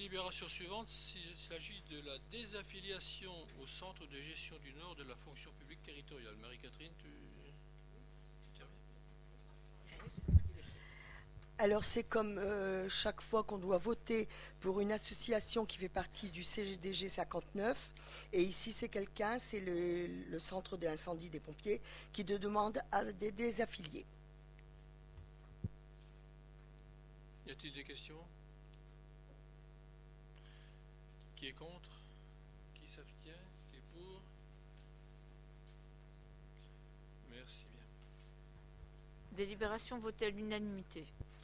délibération suivante, s'il s'agit de la désaffiliation au centre de gestion du Nord de la fonction publique territoriale. Marie-Catherine, tu interviens? Alors c'est comme chaque fois qu'on doit voter pour une association qui fait partie du CGDG 59. Et ici c'est le centre d'incendie des pompiers qui demande à des désaffiliés. Y a-t-il des questions? Qui est contre? Qui s'abstient? Qui est pour? Merci bien. Délibération votée à l'unanimité.